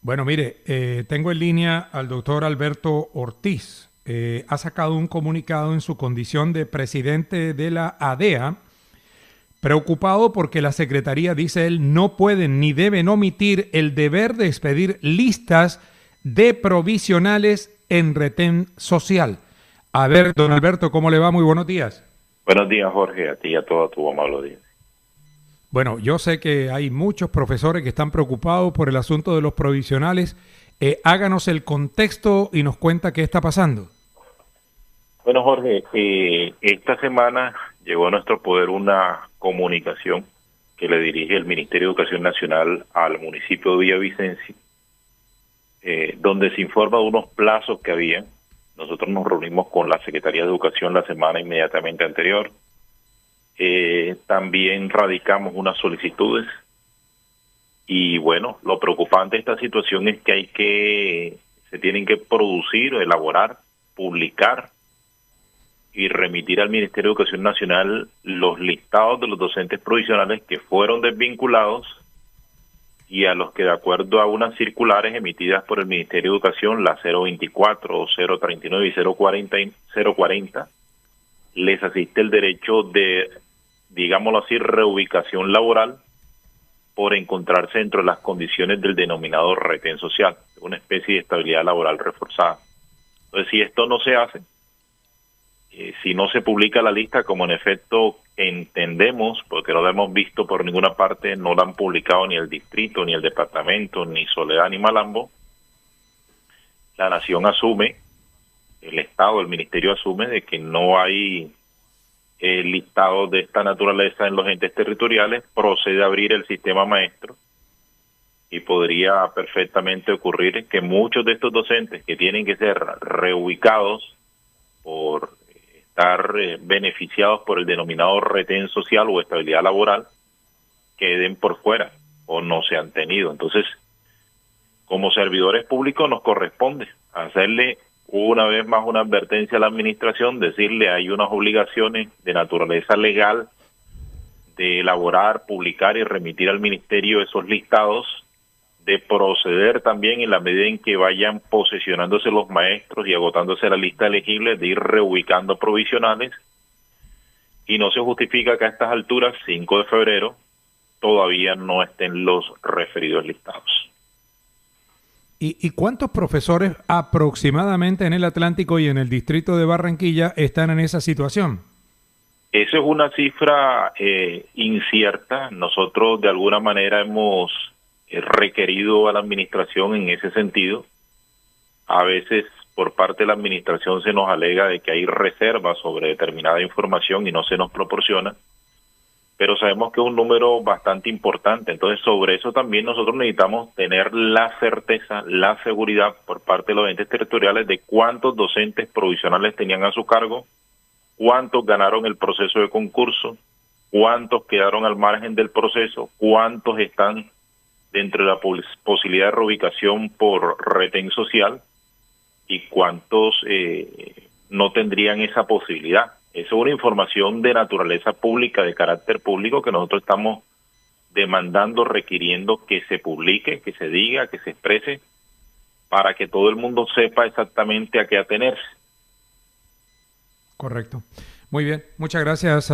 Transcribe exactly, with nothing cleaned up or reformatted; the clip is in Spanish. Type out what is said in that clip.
Bueno, mire, eh, tengo en línea al doctor Alberto Ortiz. Eh, ha sacado un comunicado en su condición de presidente de la A D E A, preocupado porque la Secretaría, dice él, no pueden ni deben omitir el deber de expedir listas de provisionales en retén social. A ver, don Alberto, ¿cómo le va? Muy buenos días. Buenos días, Jorge, a ti y a toda tu amable audiencia. Bueno, yo sé que hay muchos profesores que están preocupados por el asunto de los provisionales. Eh, háganos el contexto y nos cuenta qué está pasando. Bueno, Jorge, eh, esta semana llegó a nuestro poder una comunicación que le dirige el Ministerio de Educación Nacional al municipio de Villavicencio, eh, donde se informa de unos plazos que habían. Nosotros nos reunimos con la Secretaría de Educación la semana inmediatamente anterior. Eh, también radicamos unas solicitudes y bueno, lo preocupante de esta situación es que hay que, se tienen que producir, elaborar, publicar y remitir al Ministerio de Educación Nacional los listados de los docentes provisionales que fueron desvinculados y a los que, de acuerdo a unas circulares emitidas por el Ministerio de Educación, la cero veinticuatro, cero treinta y nueve y cero cuarenta, les asiste el derecho de, digámoslo así, reubicación laboral por encontrarse dentro de las condiciones del denominado retén social, una especie de estabilidad laboral reforzada. Entonces, si esto no se hace, eh, si no se publica la lista, como en efecto entendemos, porque no la hemos visto por ninguna parte, no la han publicado ni el distrito, ni el departamento, ni Soledad, ni Malambo, la nación asume, el Estado, el Ministerio asume de que no hay eh, listados de esta naturaleza en los entes territoriales, procede a abrir el sistema maestro y podría perfectamente ocurrir que muchos de estos docentes que tienen que ser reubicados por estar eh, beneficiados por el denominado retén social o estabilidad laboral queden por fuera o no se han tenido. Entonces, como servidores públicos nos corresponde hacerle una vez más una advertencia a la administración, decirle hay unas obligaciones de naturaleza legal de elaborar, publicar y remitir al ministerio esos listados, de proceder también en la medida en que vayan posesionándose los maestros y agotándose la lista elegible, de ir reubicando provisionales, y no se justifica que a estas alturas, cinco de febrero, todavía no estén los referidos listados. ¿Y, ¿Y cuántos profesores aproximadamente en el Atlántico y en el distrito de Barranquilla están en esa situación? Esa es una cifra eh, incierta. Nosotros de alguna manera hemos eh, requerido a la administración en ese sentido. A veces por parte de la administración se nos alega de que hay reservas sobre determinada información y no se nos proporciona, pero sabemos que es un número bastante importante. Entonces, sobre eso también nosotros necesitamos tener la certeza, la seguridad por parte de los entes territoriales de cuántos docentes provisionales tenían a su cargo, cuántos ganaron el proceso de concurso, cuántos quedaron al margen del proceso, cuántos están dentro de la posibilidad de reubicación por retén social y cuántos eh, no tendrían esa posibilidad. Esa es una información de naturaleza pública, de carácter público, que nosotros estamos demandando, requiriendo que se publique, que se diga, que se exprese, para que todo el mundo sepa exactamente a qué atenerse. Correcto. Muy bien. Muchas gracias.